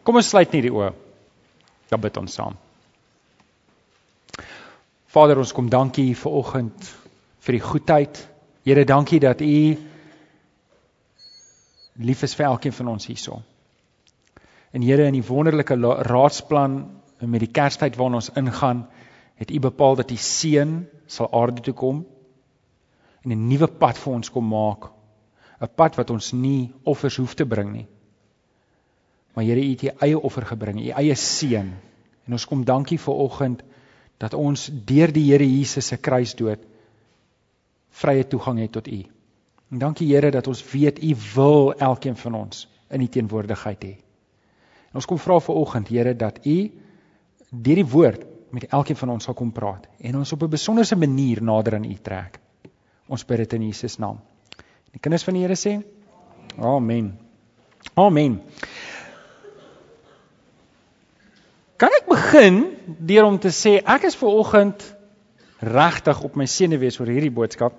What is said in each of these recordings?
Kom ons sluit nie die oë. Dan bid ons saam. Vader, ons kom dankie vir oggend, vir die goedheid. Here, dankie dat U lief is vir elkeen van ons hierso. En Here, in die wonderlike raadsplan, met die Kerstyd waarin ons ingaan, het U bepaal dat die Seun sal aarde toe kom, en 'n nuwe pad vir ons kom maak. 'n Pad wat ons nie offers hoef te bring nie. Maar Here, U het U eie offer gebring, U eie Seun. En ons kom dankie vir oggend, dat ons deur die Here Jesus se kruisdood vrye toegang het tot U. En dankie Here dat ons weet U wil elkeen van ons in die teenwoordigheid hê. En ons kom vra vir oggend, Here, dat U deur die woord met elkeen van ons sal kom praat en ons op 'n besonderse manier nader aan U trek. Ons bid dit in Jesus naam. Die kinders van die Here sê: Amen. Amen. Kan ek begin deur om te sê, ek is vanoggend regtig op my senuwees oor hierdie boodskap.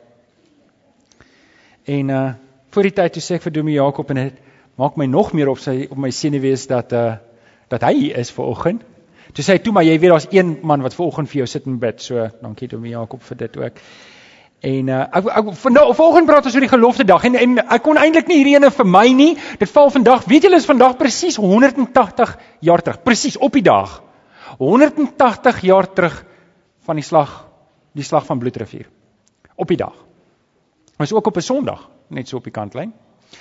En voor die tyd toe sê ek vir Dominee Jakob, en dit maak my nog meer op my senuwees dat hy hier is vanoggend. Toe sê hy, toe maar jy weet, daar's een man wat vanoggend vir jou sit en bid, so dankie Dominee Jakob vir dit ook. En vanoggend praat ons oor die gelofte dag, en ek kon eintlik nie hierdie ene vir my nie, dit val vandag, weet julle is vandag presies 180 jaar terug, presies op die dag, 180 jaar terug van die slag van Bloedrivier, op die dag. Maar is ook op 'n Sondag, net so op die kantlyn,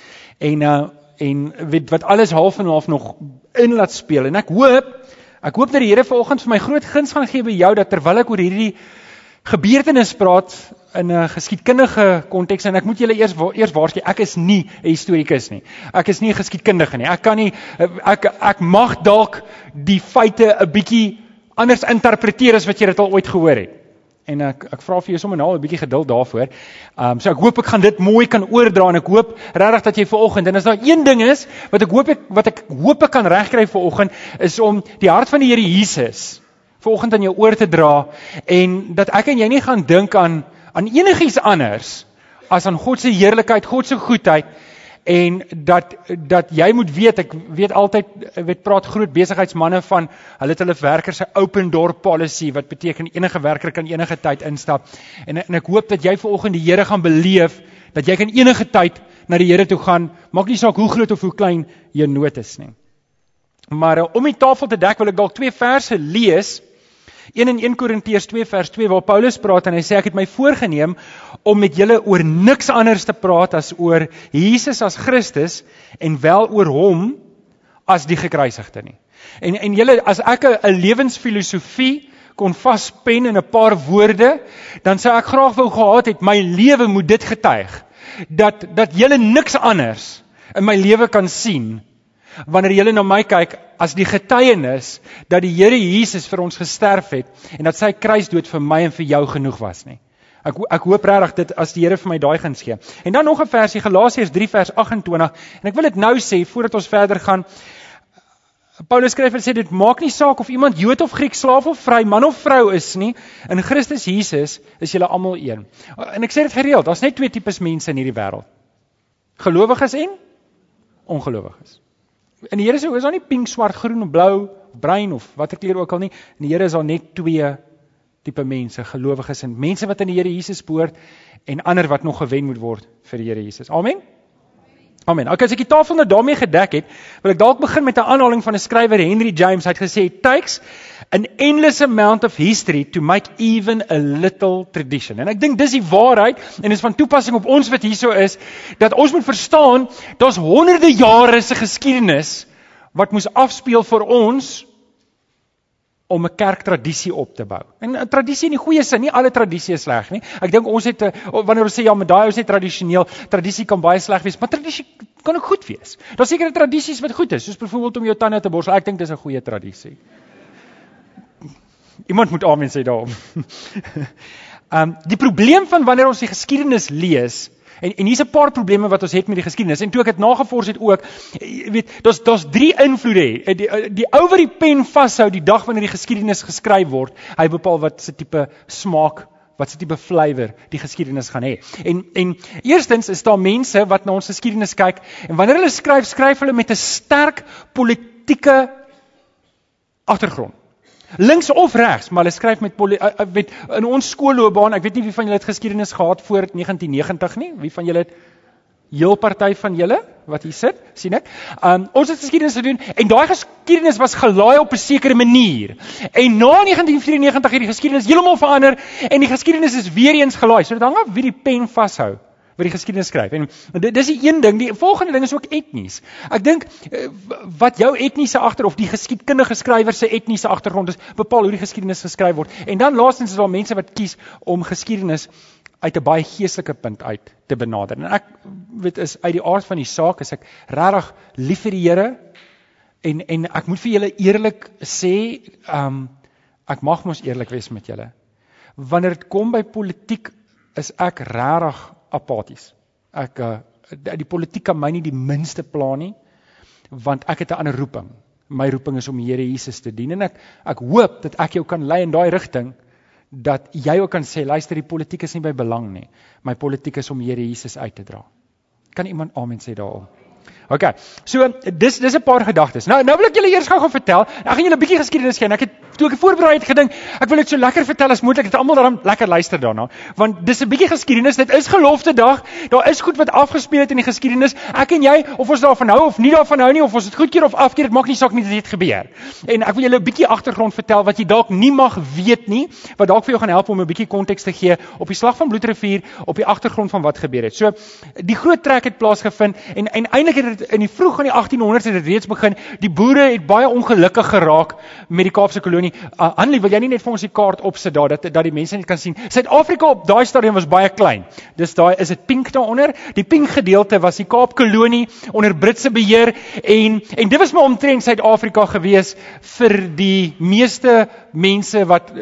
en weet wat alles half en half nog in laat speel, en ek hoop dat die Here vanoggend vir my groot guns gaan gee by jou, dat terwyl ek oor hierdie gebeurtenis praat, in 'n geskiedkundige konteks, en ek moet julle eers waarsku, ek is nie 'n historikus nie. Ek is nie 'n geskiedkundige nie. Ek kan nie, ek mag dalk die feite 'n bietjie anders interpreteer as wat jy dit al ooit gehoor het. En ek vra vir jou sommer nou 'n bietjie geduld daarvoor. So ek hoop ek gaan dit mooi kan oordra, en ek hoop regtig dat jy vanoggend, en as daar een ding is wat ek hoop ek kan regkry vanoggend, is om die hart van die Here Jesus vanoggend aan jou oor te dra, en dat ek en jy nie gaan dink aan enigiets anders as aan God se heerlikheid, God se goedheid, en dat jy moet weet, ek weet altyd, praat groot besigheidsmanne van, hulle het hulle werkers se open door policy, wat beteken enige werker kan enige tyd instap, en ek hoop dat jy vanoggend die Here gaan beleef, dat jy kan enige tyd na die Here toe gaan, maak nie saak hoe groot of hoe klein jou nood is nie. Maar om die tafel te dek, wil ek dalk 2 verse lees, een in 1 Korintiërs 2 vers 2, waar Paulus praat, en hy sê, ek het my voorgeneem om met julle oor niks anders te praat as oor Jesus as Christus, en wel oor hom as die gekruisigde nie. En julle, as ek 'n lewensfilosofie kon vaspen in 'n paar woorde, dan sou ek graag wou gehad het, my lewe moet dit getuig, dat julle niks anders in my lewe kan sien, wanneer julle na my kyk, as die getuienis, dat die Here Jesus vir ons gesterf het, en dat sy kruisdood vir my en vir jou genoeg was nie. Ek hoop regtig dit, as die Here vir my daai guns gee. En dan nog 'n versie, Galasiërs 3 vers 28, en ek wil dit nou sê, voordat ons verder gaan. Paulus skryf en sê, dit maak nie saak of iemand Jood of Griek, slaaf of vry, man of vrou is nie, in Christus Jesus is julle almal een. En ek sê dit gereeld, daar's net 2 tipes mense in hierdie wêreld. Gelowiges en ongelowiges. En die Here sê, is daar nie pink, swart, groen, blou, bruin of watter kleur ook al nie. En die Here is daar net 2 tipe mense, gelowiges en mense wat in die Here Jesus behoort, en ander wat nog gewen moet word vir die Here Jesus. Amen? Amen. Okay, as ek die tafel nou daarmee gedek het, wil ek dalk begin met 'n aanhaling van 'n skrywer, Henry James. Hy het gesê, it takes an endless amount of history to make even a little tradition. En ek dink dis die waarheid, en is van toepassing op ons wat hierso is, dat ons moet verstaan, daar's honderde jare se geskiedenis, wat moes afspeel vir ons, om 'n kerktradisie op te bou. En 'n tradisie in die goeie sin, nie alle tradisie is sleg nie. Ek dink ons het, wanneer ons sê, ja, maar daai is net tradisioneel, tradisie kan baie sleg wees, maar tradisie kan ook goed wees. Daar's sekere tradisies wat goed is, soos byvoorbeeld om jou tande te borsel. Ek dink dis 'n goeie tradisie. Iemand moet amen sê daarom. Die probleem van wanneer ons die geskiedenis lees, en hier's 'n paar probleme wat ons het met die geskiedenis, en toe ek het nagevors het ook, jy weet, daar's 3 invloede. Die ou wat die pen vashou die dag wanneer die geskiedenis geskryf word, hy bepaal wat se tipe smaak, wat se tipe flavor die geskiedenis gaan hê. En eerstens is daar mense wat na ons geskiedenis kyk, en wanneer hulle skryf hulle met 'n sterk politieke agtergrond. Links of regs, maar hulle skryf met in ons skoolloopbaan, ek weet nie wie van julle het geskiedenis gehad voor 1990 nie, wie van julle het heel party van julle, wat hier sit, sien ek, ons het geskiedenis gedoen, en daai geskiedenis was gelaai op 'n sekere manier, en na 1994 het die geskiedenis heeltemal verander, en die geskiedenis is weer eens gelaai, so dit hang af wie die pen vashou, wat die geskiedenis skryf, en dis die een ding, die volgende ding is ook etnies, ek dink, wat jou etniese of die geskiedkundige skrywer se etniese agtergrond is, bepaal hoe die geskiedenis geskryf word, en dan laastens is daar mense wat kies om geskiedenis uit 'n baie geestelike punt uit te benader. En ek weet is uit die aard van die saak is ek regtig lief vir die Here en ek moet vir julle eerlik sê, ek mag mos eerlik wees met julle. Wanneer dit kom by politiek is ek regtig apaties. Die politiek kan my nie die minste pla nie, want ek het 'n ander roeping. My roeping is om die Here Jesus te dien en ek hoop dat ek jou kan lei in daai rigting dat jy ook kan sê, luister, die politiek is nie by belang nie. My politiek is om die Here Jesus uit te dra. Kan iemand amen sê daarom? Ok, so, dis 'n paar gedagtes. Nou wil ek julle eers gou vertel, ek gaan julle 'n bietjie geskiedenis gee, en toe ek voorberei het gedink, ek wil dit so lekker vertel as moontlik, dat almal daarom lekker luister daarna, want dis 'n bietjie geskiedenis, dit is gelofte dag, daar is goed wat afgespeel het in die geskiedenis, ek en jy, of ons daarvan hou, of nie daarvan hou nie, of ons het goedkeur of afkeer, dit maak nie saak nie, dit het gebeur. En ek wil julle 'n bietjie agtergrond vertel, wat jy dalk nie mag weet nie, wat dalk vir jou gaan help om 'n bietjie konteks te gee, op die slag van Bloedrivier, op die agtergrond van wat gebeur het. So, die groot trek het plaasgevind, en eintlik het dit in die vroeg in die 1800s het dit reeds begin, die boere het baie ongelukkig geraak met die Kaapse kolonie. Annelie, wil jy nie net vir ons die kaart opsit daar, dat die mense net kan sien. Suid-Afrika op daai stadium was baie klein, dus daai is dit pink daaronder, die pink gedeelte was die Kaapkolonie onder Britse beheer, en dit was maar omtrent Suid-Afrika gewees vir die meeste mense wat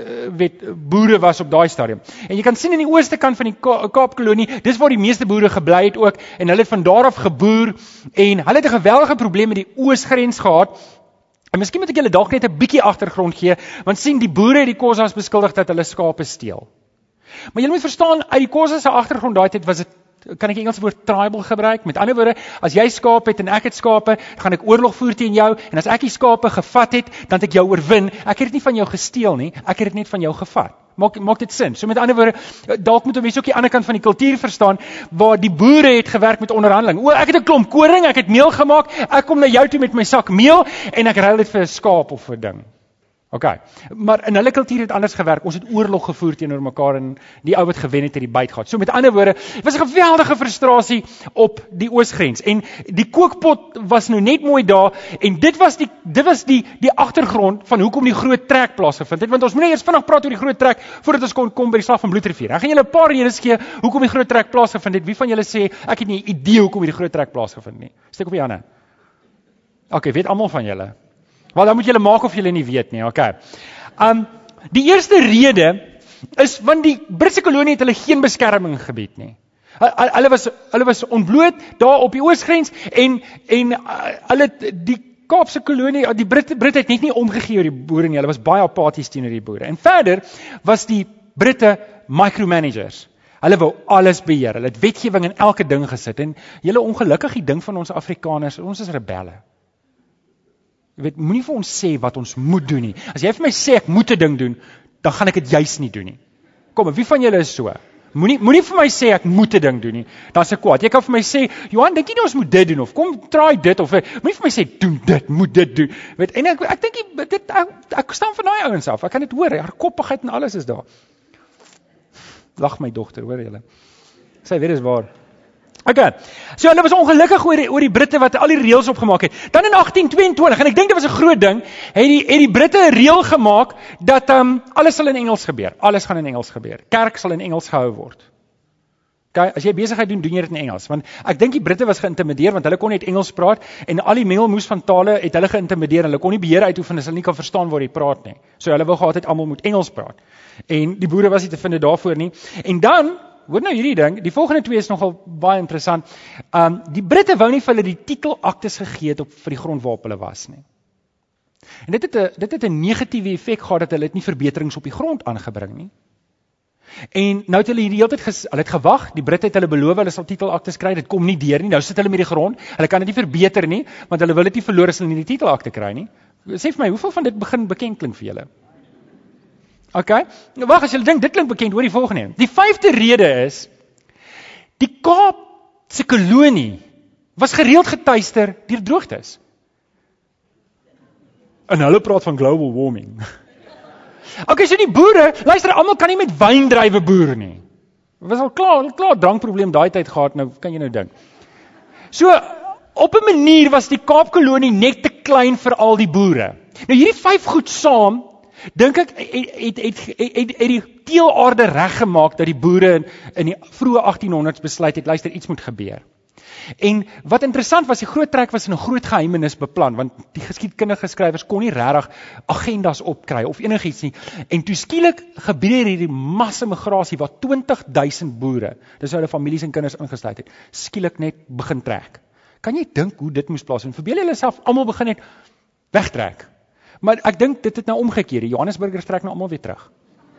boere was op daai stadium. En jy kan sien in die ooste kant van die Kaapkolonie, dis waar die meeste boere gebly het ook, en hulle het van daar af geboer, en hulle het 'n geweldige probleem met die oosgrens gehad, en miskien moet ek julle dalk net 'n bietjie agtergrond gee, want sien, die boere het die Khoisas beskuldig dat hulle skape steel. Maar julle moet verstaan, uit die Khoisa se agtergrond daai tyd was dit, kan ek die Engelse woord tribal gebruik, met ander woorde, as jy skape het en ek het skape, gaan ek oorlog voer teen jou, en as ek die skape gevat het, dan het ek jou oorwin, ek het dit nie van jou gesteel nie, ek het dit net van jou gevat. Maak dit sin? So met ander woorde, dalk moet ons ook die ander kant van die kultuur verstaan, waar die boere het gewerk met onderhandeling. O, ek het 'n klomp koring, ek het meel gemaak, ek kom na jou toe met my sak meel, en ek ruil dit vir 'n skaap of 'n ding. Ok, maar in hulle kultuur het anders gewerk, ons het oorlog gevoer teenoor mekaar, en die ou wat gewen het die byt gehad. So met ander woorde, het was 'n geweldige frustrasie op die oosgrens, en die kookpot was nou net mooi daar, en dit was die agtergrond van hoekom die groot trek plaasgevind het, want ons moet net eers vinnig praat oor die groot trek, voordat ons kom by die slag van Bloedrivier. Ek gaan julle 'n paar redes gee, hoekom die groot trek plaasgevind het. Wie van julle sê, ek het nie 'n idee hoekom die groot trek plaasgevind nie? Steek op die hande. Ok, weet almal van julle. Wel, dan moet julle maak of julle nie weet nie, ok. Die eerste rede is, want die Britse kolonie het hulle geen beskerming gebied nie. Hulle was ontbloot daar op die oosgrens, en hulle, die Kaapse kolonie, die Britte het net nie omgegee oor die boere nie, hulle was baie apaties teenoor die boere. En verder was die Britte micromanagers. Hulle wou alles beheer, hulle het wetgewing in elke ding gesit, en julle ongelukkig die ding van ons Afrikaners, ons is rebelle. Jy weet, moenie vir ons sê wat ons moet doen nie. As jy vir my sê ek moet 'n ding doen, dan gaan ek dit juis nie doen nie. Kom, wie van julle is so? Moenie vir my sê ek moet 'n ding doen nie. Dan is ek kwaad. Jy kan vir my sê, Johan, dink jy nie ons moet dit doen, of kom try dit, of moenie vir my sê doen dit, moet dit doen. Weet, en ek dink ek staan van daai ouens af. Ek kan dit hoor, hardkoppigheid en alles is daar. Lag my dogter, hoor julle. Sy weet dis waar. Okay, so hulle was ongelukkig oor die Britte wat al die reëls opgemaak het. Dan in 1822, en ek dink dit was 'n groot ding, het die Britte 'n reël gemaak dat alles sal in Engels gebeur. Alles gaan in Engels gebeur. Kerk sal in Engels gehou word. Okay, as jy besigheid doen jy dit in Engels, want ek dink die Britte was geïntimideer, want hulle kon net Engels praat, en al die mengelmoes van tale het hulle geïntimideer, hulle kon nie beheer uitoefen as hulle nie kan verstaan waar jy praat nie. So hulle wou gehad het almal moet Engels praat. En die boere was nie te vind daarvoor nie. En dan hoor nou hierdie ding, die volgende twee is nogal baie interessant. Die Britte wou nie vir hulle die titelaktes gegee het vir die grond waarop hulle was nie. En dit het 'n negatiewe effek gehad, dat hulle het nie verbeterings op die grond aangebring nie. En nou het hulle hierdie hele tyd hulle het gewag, die Britte het hulle beloof hulle sal titelaktes kry, dit kom nie deur nie. Nou sit hulle met die grond, hulle kan dit nie verbeter nie, want hulle wil dit nie verloor as hulle nie die titelakte kry nie. Sê vir my, hoeveel van dit begin bekend klink vir julle? Okay, nou wag, as julle dink dit klink bekend, hoor die volgende. Die 5de rede is, die Kaap se kolonie was gereeld getuister deur droogtes. En hulle praat van global warming. Okay, so die boere, luister, almal kan nie met wyndruiwe boer nie. Was al klaar drankprobleem daai tyd gehad, nou kan jy nou dink. So, op 'n manier was die Kaapkolonie net te klein vir al die boere. Nou hierdie 5 goed saam, dink ek, het die teelaarde reggemaak dat die boere in die vroeë 1800s besluit het, luister, iets moet gebeur. En wat interessant was, die groot trek was in 'n groot geheimenis beplan, want die geskiedkundige skrywers kon nie regtig agendas opkry of enigiets nie. En toe skielik gebeur hierdie massa migrasie waar 20.000 boere, dis hulle families en kinders ingesluit het, skielik net begin trek. Kan jy dink hoe dit moes plaasvind? Verbeel julle self almal begin net wegtrek. Maar ek dink dit het nou omgekeer. Die Johannesburgers trek nou almal weer terug.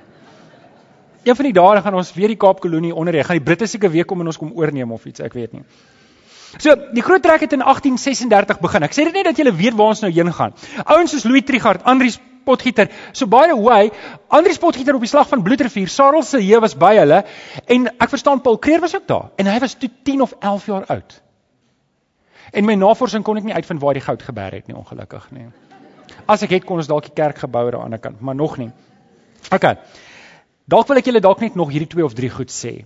Een van die dae gaan ons weer die Kaapkolonie onderrig. Gaan die Britte seker weer kom en ons kom oorneem of iets, ek weet nie. So, die groot trek het in 1836 begin. Ek sê dit net dat julle weet waar ons nou heen gaan. Ouens soos Louis Trichardt, Andries Potgieter. So by the way, Andries Potgieter op die slag van Bloedrivier, Sarel se heer was by hulle en ek verstaan Paul Kreer was ook daar en hy was toe 10 of 11 jaar oud. En my navorsing kon ek nie uitvind waar die goud geberg het nie, ongelukkig nie. As ek het, kon ons dalk die kerk gebou aan die ander kant, maar nog nie. Okay, dalk wil ek julle dalk net nog hierdie 2 of 3 goed sê,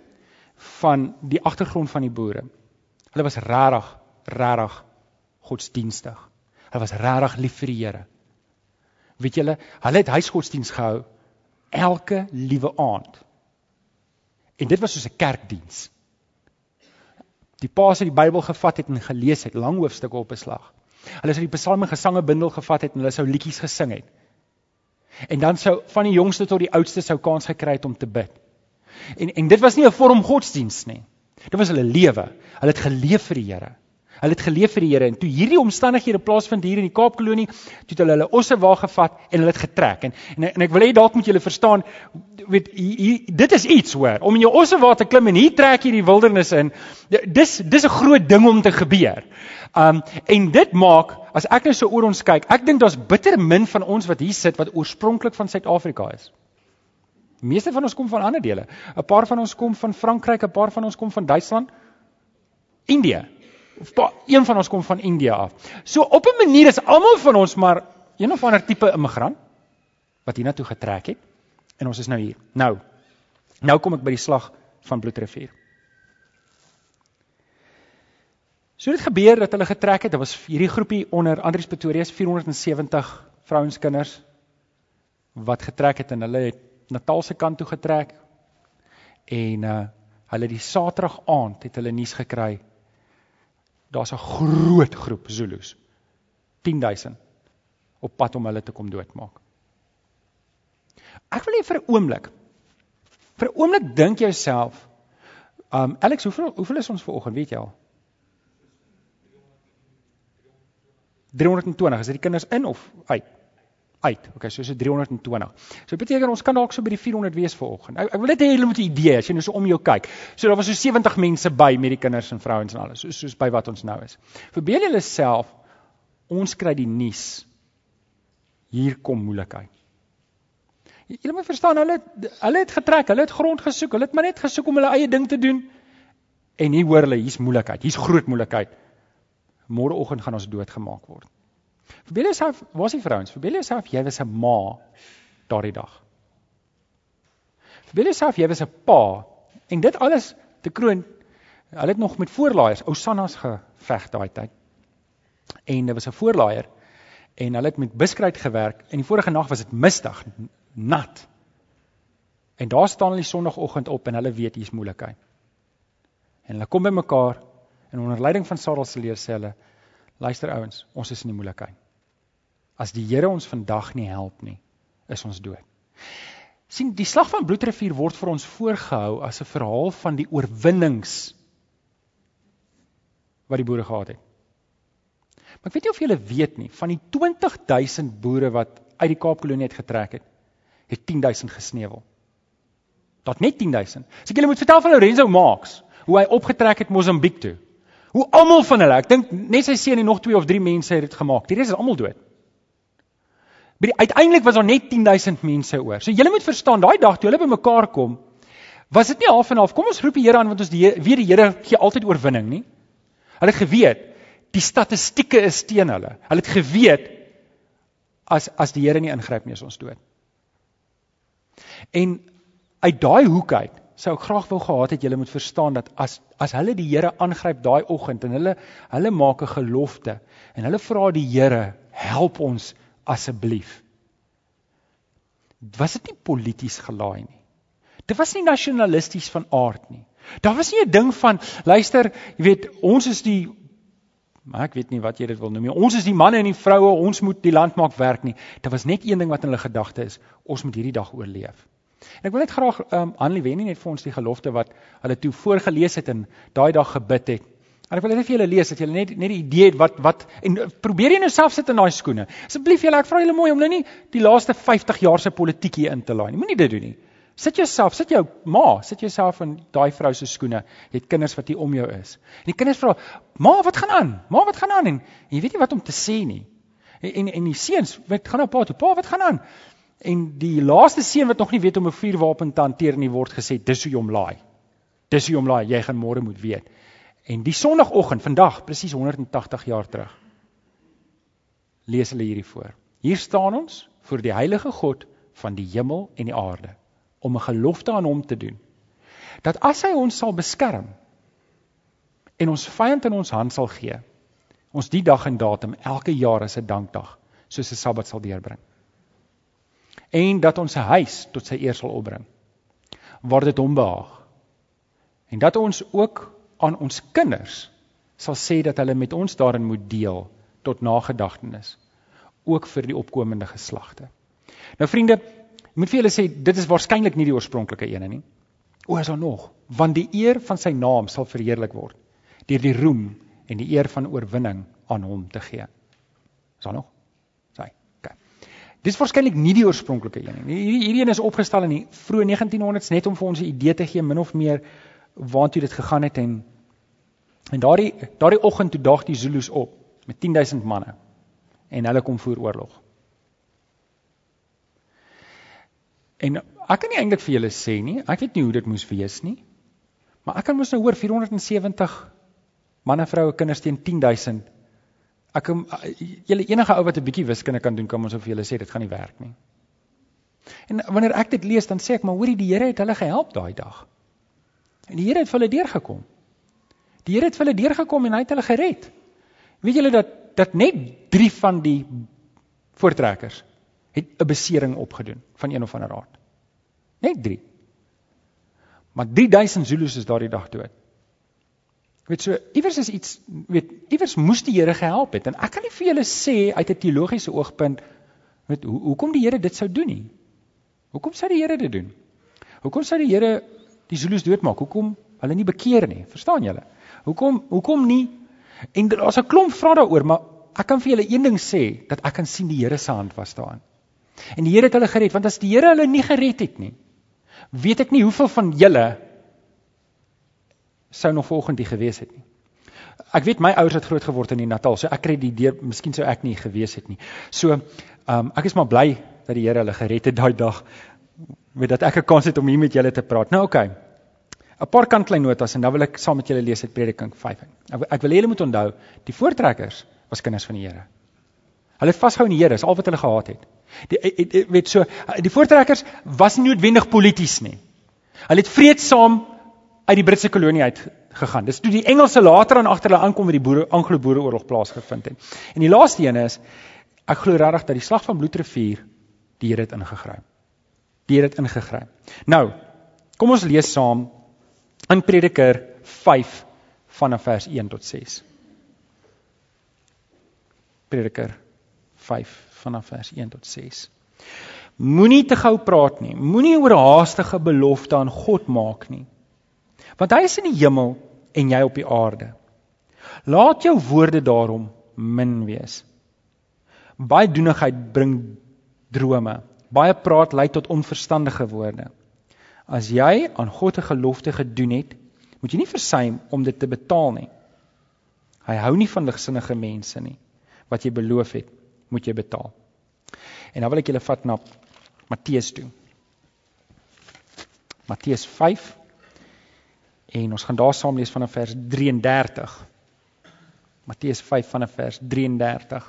van die agtergrond van die boere. Hulle was rarig godsdienstig. Hulle was rarig lief vir die Here. Weet julle, hulle het huisgodsdiens gehou, elke liewe aand. En dit was soos 'n kerkdiens. Die paas het die Bybel gevat het en gelees het, lang hoofstukke op 'n slag. Hulle sou die psalme gesange bundel gevat het en hulle sou liedjies gesing het. En dan sou van die jongste tot die oudste sou kans gekry het om te bid. En dit was nie 'n vorm godsdiens nie. Dit was hulle lewe. Hulle het geleef vir die Here. Hulle het geleef vir die Here en toe hierdie omstandighede plaasvind hier in die Kaapkolonie, toe het hulle ossewa gevat en hulle het getrek. En ek wil hê dalk moet julle verstaan, weet dit is iets hoor, om in jou ossewa te klim en hier trek jy die wildernis in. Dis 'n groot ding om te gebeur. En dit maak, as ek nou so oor ons kyk, ek dink daar's bitter min van ons wat hier sit wat oorspronklik van Suid-Afrika is. Die meeste van ons kom van ander dele. 'n Paar van ons kom van Frankryk, 'n paar van ons kom van Duitsland, Indië. Een van ons kom van India af. So op 'n manier is almal van ons maar een of ander tipe immigrant wat hiernatoe getrek het en ons is nou hier. Nou kom ek by die slag van Bloedrivier. So dit gebeur dat hulle getrek het. Dit was hierdie groepie onder Andries Pretorius 470 vrouens kinders wat getrek het en hulle het Natal se kant toe getrek. En hulle die Saterdag aand het hulle nuus gekry. Daar's 'n groot groep Zulus, 10.000, op pad om hulle te kom doodmaak. Ek wil hê vir 'n oomblik dink jouself, Alex, hoeveel is ons vanoggend, weet jy al? 320, is dit die kinders in of uit? Okay, so is dit 320. So beteken ons kan dalk so by die 400 wees vanoggend. Ek wil net hê julle moet 'n idee as jy nou so om jou kyk. So daar was so 70 mense by met die kinders en vrouens en alles, soos by wat ons nou is. Verbeel julle self, ons kry die nuus. Hier kom moeilikheid. Julle moet verstaan, hulle het getrek, hulle het grond gesoek, hulle het maar net gesoek om hulle eie ding te doen. En hier hoor hulle, hier's moeilikheid, hier's groot moeilikheid. Môreoggend gaan ons doodgemaak word. Verbeel jouself, waar is die vrouens? Verbeel jouself, jy was 'n ma daardie dag. Verbeel jouself, jy was 'n pa, en dit alles te kroon, hulle het nog met voorlaaiers, Osannas geveg daai tyd. En dit was 'n voorlaaier, en hulle het met buskruit gewerk, en die vorige nag was dit mistig, nat. En daar staan hulle die Sondagoggend op, en hulle weet, hier is moeilikheid. En hulle kom by mekaar, en onder leiding van Sarel se leer sê hulle, luister ouens, ons is in die moeilikheid. As die Here ons vandag nie help nie, is ons dood. Sien, die slag van Bloedrivier word vir ons voorgehou as 'n verhaal van die oorwinnings wat die boere gehad het. Maar ek weet nie of julle weet nie, van die 20.000 boere wat uit die Kaapkolonie het getrek het 10.000 gesneuwel. Dat net 10.000. So ek julle moet vertel van Lorenzo Marx, hoe hy opgetrek het Mosambiek toe. Hoe almal van hulle, ek dink net sy seun en nog 2 of 3 mense het dit gemaak. Die res is almal dood. Uiteindelik was daar net 10.000 mense oor. So julle moet verstaan, daai dag toe hulle bymekaar kom, was dit nie half en half, kom ons roep die Here aan, want ons weet die Here gee altyd oorwinning, nie? Hulle het geweet, die statistieke is teen hulle. Hulle het geweet, as die Here nie ingryp nie, is ons dood. En uit daai hoek uit, sou ek graag wou gehad het, julle moet verstaan, dat as hulle die Here aangryp daai oggend, en hulle maak 'n gelofte, en hulle vra die Here, help ons asseblief. Was dit nie polities gelaai nie? Dit was nie nasionalisties van aard nie. Daar was nie 'n ding van, luister, jy weet, ons is die, maar ek weet nie wat jy dit wil noem nie, ons is die manne en die vroue, ons moet die land maak werk nie. Dit was net een ding wat in hulle gedagte is, ons moet hierdie dag oorleef. En ek wil net graag, Annelie Wennie net vir ons die gelofte wat hulle toe voorgelees het en daai dag gebid het. En ek wil net vir julle lees, dat julle net die idee het wat en probeer jy nou self sit in daai skoene. Asseblief julle, ek vra julle mooi om nou nie die laaste 50 jaar se politiek hier in te laai nie. Moenie dit doen nie. Sit jouself in daai vrou se skoene. Jy het kinders wat hier om jou is. En die kinders vra, ma, wat gaan aan? Ma, wat gaan aan? En jy weet nie wat om te sê nie. En die seuns, gaan nou pa toe, pa, wat gaan aan? En die laaste seun wat nog nie weet om 'n vuurwapen te hanteer nie, word gesê, dis hoe jy hom laai. Dis hoe jy hom laai, jy gaan môre moet weet. En die sondagoggend, vandag, presies 180 jaar terug, lees hulle hierdie voor. Hier staan ons voor die heilige God van die hemel en die aarde, om 'n gelofte aan hom te doen, dat as hy ons sal beskerm, en ons vyand in ons hand sal gee, ons die dag en datum elke jaar as 'n dankdag, soos 'n Sabbat sal deurbring. En dat ons 'n huis tot sy eer sal opbring, waar dit hom behaag. En dat ons ook aan ons kinders sal sê dat hulle met ons daarin moet deel, tot nagedagtenis, ook vir die opkomende geslagte. Nou vriende, ek moet vir julle sê, dit is waarskynlik nie die oorspronklike ene nie. Is daar nog, want die eer van sy naam sal verheerlik word, deur die roem en die eer van oorwinning aan hom te gee. Is daar nog? Dit is waarskynlik nie die oorspronklike een nie. Hierdie een is opgestel in die vroeë 1900s, net om vir ons 'n idee te gee, min of meer, waartoe dit gegaan het, en daardie oggend toe daag die Zulus op, met 10.000 manne, en hulle kom voer oorlog. En ek kan nie eintlik vir julle sê nie, ek weet nie hoe dit moes wees nie, maar ek kan mos nou hoor, 470 manne, vroue, kinders teen 10.000, julle enige ou wat 'n bietjie wiskunde kan doen, kan ons vir julle sê, dit gaan nie werk nie. En wanneer ek dit lees, dan sê ek, maar hoorie, die Here het hulle gehelp daai dag. En die Here het vir hulle deurgekom. Die Here het vir hulle deurgekom en hy het hulle gered. Weet julle dat net 3 van die voortrekkers het 'n besering opgedoen, van een of ander aard. Net 3. Maar 3000 Zulus is daardie dag dood. Weet so, iewers moes die Here gehelp het, en ek kan nie vir julle sê, uit 'n teologiese oogpunt, hoekom die Here dit sou doen nie. Hoekom sou die Here dit doen? Hoekom sou die Here die Zulus doodmaak? Hoekom hulle nie bekeer nie? Verstaan julle? Hoekom nie? En daar's 'n klomp vrae daaroor, maar ek kan vir julle een ding sê, dat ek kan sien die Here se hand was daarin. En die Here het hulle gered, want as die Here hulle nie gered het nie, weet ek nie hoeveel van julle sou nog vanoggend hier gewees het nie. Ek weet my ouers het groot geword in die Natal, so ek kry die idee, miskien sou ek nie gewees het nie. So, ek is maar bly dat die Here hulle gered het daai dag, met dat ek 'n kans het om hier met julle te praat. Nou oké, 'n paar kantklein notas, en dan wil ek saam met julle lees uit Prediking 5. Ek wil julle moet onthou, die voortrekkers was kinders van die Here. Hulle het vasgehou in die Here, is al wat hulle gehad het. Die voortrekkers was nie noodwendig polities nie. Hulle het vreedsaam uit die Britse kolonie uitgegaan. Dis toe die Engelse later aan agter hulle aankom, met die Anglo-Boereoorlog plaasgevind het. En die laaste een is, ek glo regtig dat die slag van Bloedrivier, die Here het ingegryp. Die Here het ingegryp. Nou, kom ons lees saam in Prediker 5 vanaf vers 1 tot 6. Prediker 5 vanaf vers 1 tot 6. Moenie te gou praat nie, moenie oorhaastige belofte aan God maak nie, want hy is in die hemel en jy op die aarde. Laat jou woorde daarom min wees. Baie doenigheid bring drome, baie praat lei tot onverstandige woorde. As jy aan God 'n gelofte gedoen het, moet jy nie versuim om dit te betaal nie. Hy hou nie van ligsinnige mense nie. Wat jy beloof het, moet jy betaal. En dan wil ek julle vat na Matteus toe. Matteus 5, en ons gaan daar saam lees vanaf vers 33. Matteus 5 vanaf vers 33.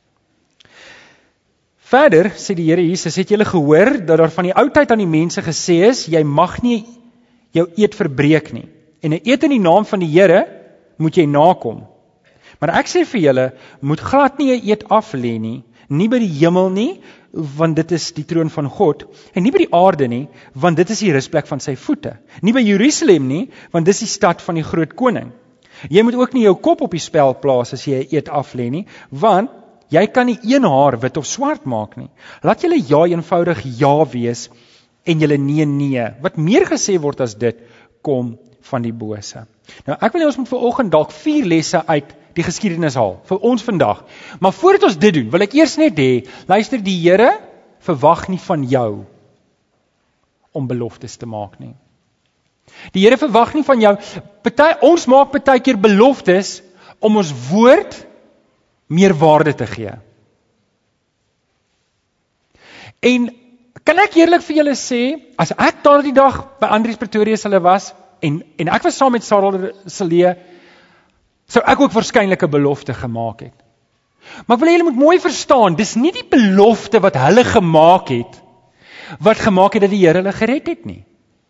Verder sê die Here Jesus, het julle gehoor dat daar van die oudheid aan die mense gesê is, jy mag nie jou eed verbreek nie. En 'n eed in die naam van die Here moet jy nakom. Maar ek sê vir julle, moet glad nie 'n eed af lê nie by die hemel nie, want dit is die troon van God, en nie by die aarde nie, want dit is die rusplek van sy voete. Nie by Jerusalem nie, want dit is die stad van die groot koning. Jy moet ook nie jou kop op die spel plaas as jy 'n eed af lê nie, want jy kan nie een haar wit of swart maak nie. Laat julle ja eenvoudig ja wees, en julle nee. Wat meer gesê word as dit, kom van die bose. Nou, ek wil ons moet vanoggend dalk 4 lesse uit die geskiedenis haal, vir ons vandag. Maar voordat ons dit doen, wil ek eers net hê, luister, die Here verwag nie van jou om beloftes te maak nie. Die Here verwag nie van jou, ons maak partykeer beloftes om ons woord meer waarde te gee. En kan ek eerlik vir julle sê, as ek daardie dag by Andries Pretorius hulle was, en ek was saam met Sarah Celee, sou ek ook waarskynlik 'n belofte gemaak het. Maar ek wil julle moet mooi verstaan, dis nie die belofte wat hulle gemaak het, wat gemaak het dat die Here hulle gered het nie.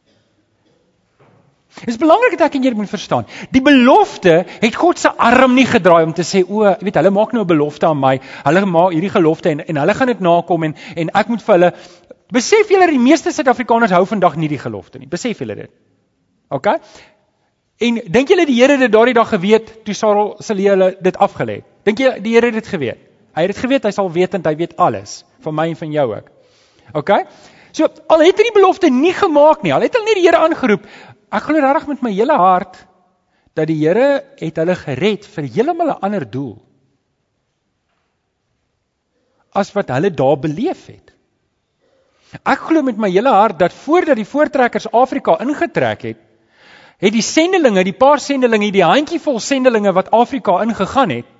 Dit is belangrik dat ek en jy moet verstaan. Die belofte het God se arm nie gedraai om te sê, hulle maak nou 'n belofte aan my, hulle maak hierdie gelofte en hulle gaan dit nakom en ek moet vir hulle, besef julle, die meeste Suid-Afrikaners hou vandag nie die gelofte nie, besef julle dit? Okay? En dink julle die Here het dit daardie dag geweet, toe Sarah Celee hulle dit afgelê het? Dink julle die Here het dit geweet? Hy het dit geweet, hy sal weet en hy weet alles, van my en van jou ook. Okay? So, al het hy die belofte nie gemaak nie, al het hulle nie die Here aangeroep, ek glo regtig met my hele hart, dat die Here het hulle gered vir heeltemal 'n ander doel, as wat hulle daar beleef het. Ek glo met my hele hart, dat voordat die voortrekkers Afrika ingetrek het die sendelinge, die paar sendelinge, die handjievol sendelinge wat Afrika ingegaan het,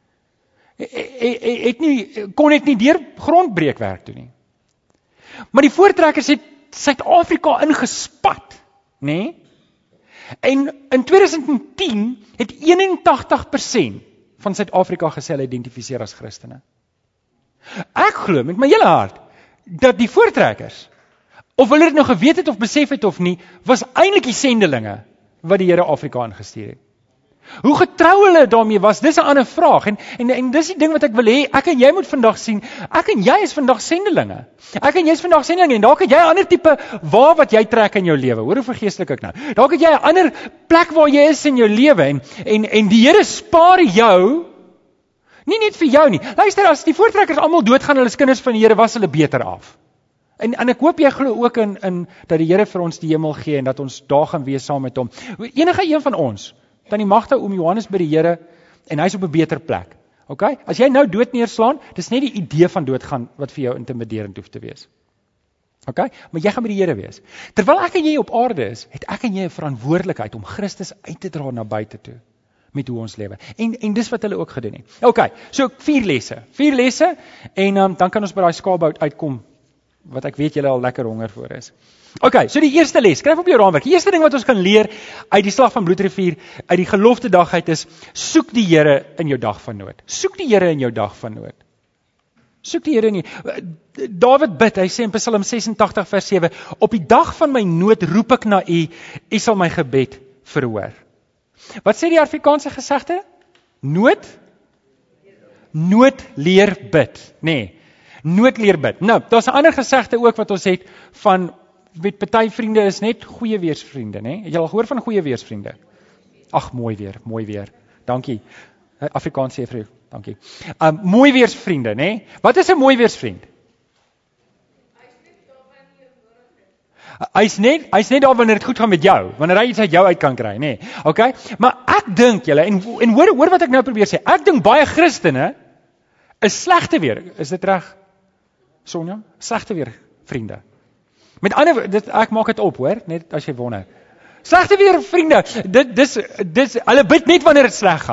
kon net nie deur grondbreekwerk doen nie. Maar die voortrekkers het Suid-Afrika ingespat, nê? En in 2010 het 81% van Suid-Afrika gesê hulle identifiseer as Christene. Ek glo met my hele hart dat die voortrekkers, of hulle dit nou geweet het of besef het of nie, was eintlik die sendelinge wat die Here Afrika aangestuur het. Hoe getrou hulle daarmee was, dis 'n ander vraag. En dis die ding wat ek wil hê, ek en jy moet vandag sien, ek en jy is vandag sendelinge. Ek en jy is vandag sendelinge, en dalk het jy 'n ander tipe wat jy trek in jou lewe. Hoor hoe vergeestelik ek nou. Dalk het jy 'n ander plek waar jy is in jou lewe, en die Here spaar jou, nie net vir jou nie. Luister, as die voortrekkers almal doodgaan, hulle is kinders van die Here, was hulle beter af. En ek hoop jy glo ook in dat die Here vir ons die hemel gee, en dat ons daar gaan wees saam met hom. Enige een van ons, dan die magte oom Johannes by die Here, en hy's op 'n beter plek. Okay? As jy nou dood neerslaan, dis net die idee van doodgaan wat vir jou intimiderend hoef te wees. Okay? Maar jy gaan by die Here wees. Terwyl ek en jy op aarde is, het ek en jy 'n verantwoordelikheid om Christus uit te dra na buite toe, met hoe ons lewe. En dis wat hulle ook gedoen het. Okay, so 4 lesse, en dan kan ons by daai skaapbout uitkom, wat ek weet julle al lekker honger voor is. Okay, so die eerste les, skryf op jou raamwerk. Die eerste ding wat ons kan leer uit die slag van Bloedrivier, uit die gelofte dag uit is, soek die Here in jou dag van nood. Soek die Here in jou dag van nood. Soek die Here in Dawid bid, hy sê in Psalm 86 vers 7, op die dag van my nood roep ek na U, U sal my gebed verhoor. Wat sê die Afrikaanse gesegde? Nood leer bid, nood leer bid. Nou, daar's 'n ander gesegde ook wat ons het van, weet, party vriende is net goeie weersvriende, Het jy al gehoor van goeie weersvriende? Ag, mooi weer, dankie. Afrikaans sê vir jou, dankie. Mooi weersvriende, Wat is 'n mooi weersvriend? Hy's net daar wanneer dit goed gaan met jou, wanneer hy iets uit jou uit kan kry, Okay? Maar ek dink julle, en hoor wat ek nou probeer sê, ek dink baie Christene is slegte weer, is dit reg, Sonja? Slegte weer vriende. Met ander, ek maak dit op, hoor, net as jy wonder. Slegte weer vriende, hulle bid net wanneer dit sleg gaan.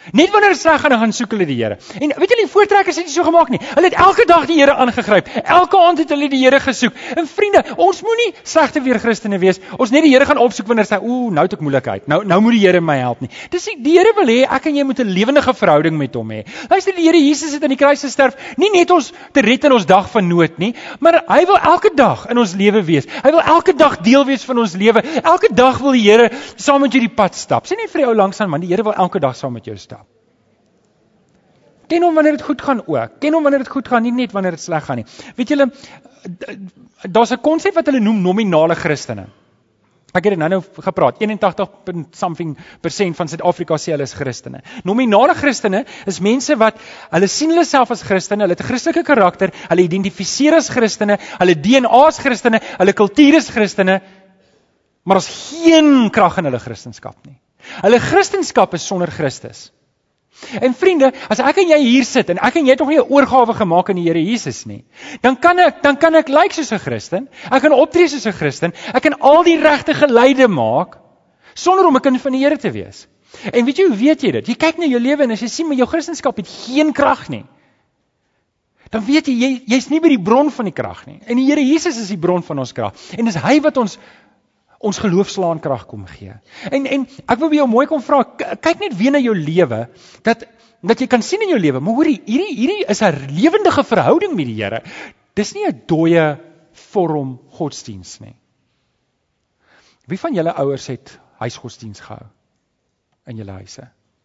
Net wanneer dit sleg gaan, dan gaan soek hulle die Here. En weet julle, die voortrekkers het nie so gemaak nie. Hulle het elke dag die Here aangegryp. Elke aand het hulle die Here gesoek. En vriende, ons moenie slegte weer Christene wees. Ons net die Here gaan opsoek wanneer sê, nou het ek moeilikheid. Nou moet die Here my help nie. Dis nie, die Here wil hê ek en jy moet 'n lewendige verhouding met hom hê. Luister, die Here Jesus het aan die kruis gesterf, nie net ons te red in ons dag van nood nie, maar hy wil elke dag in ons lewe wees. Hy wil elke dag deel wees van ons lewe. Elke dag wil die Here saam met jou die pad stap. Sê net vir die ou langs aan, man, die Here wil elke dag saam met jou stap. Ken hom wanneer dit goed gaan ook. Ken hom wanneer dit goed gaan, nie net wanneer dit sleg gaan nie. Weet julle, daar's 'n konsep wat hulle noem nominale Christene. Ek het dit nou gepraat, 81% van Suid-Afrika sê hulle is Christene. Nominale Christene is mense wat, hulle sien hulle self as Christene, hulle het 'n Christelike karakter, hulle identifiseer as Christene, hulle DNA is Christene, hulle kultuur is Christene, maar daar's geen krag in hulle Christenskap nie. Hulle Christenskap is sonder Christus. En vriende, as ek en jy hier sit, en ek en jy het nog nie 'n oorgawe gemaak aan die Here Jesus nie, dan kan ek lyk soos 'n Christen, ek kan optree soos 'n Christen, ek kan al die regte geleide maak, sonder om 'n kind van die Here te wees. En weet jy, hoe weet jy dit? Jy kyk na jou lewe en as jy sien, maar jou Christenskap het geen krag nie, dan weet jy, jy's nie by die bron van die krag nie. En die Here Jesus is die bron van ons krag. En dis hy wat ons geloofslaan krag kom gee. En ek wil by jou mooi kom vra, kyk net weer na jou lewe, dat jy kan sien in jou lewe, maar hoor, hierdie is 'n lewendige verhouding met die Here. Dis nie 'n dooie vorm godsdiens nie. Wie van julle ouers het huisgodsdiens gehou in julle huise?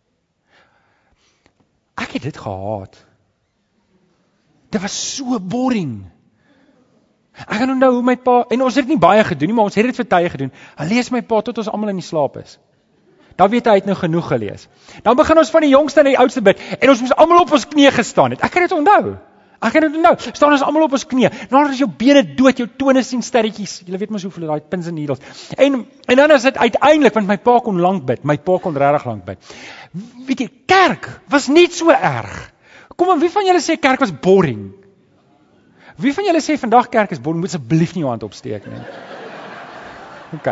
Ek het dit gehaat. Dit was so boring. Ek kan onthou hoe my pa, en ons het dit nie baie gedoen nie, maar ons het dit vir tye gedoen. Hy lees my pa tot ons almal in die slaap is. Dan weet hy het nou genoeg gelees. Dan begin ons van die jongste na die oudste bid, en ons moes almal op ons knieë gestaan het. Ek kan dit onthou. Staan ons almal op ons knieë. Dan is jou bene dood, jou tone sien sterretjies. Julle weet mos hoeveel daai pins en needles. En dan is dit uiteindelik, want my pa kon lank bid, my pa kon regtig lank bid. Weet jy, kerk was net so erg. Kom aan, wie van julle sê kerk was boring? Wie van julle sê vandag kerk is boring, moet asseblief nie jou hand opsteek nie. OK.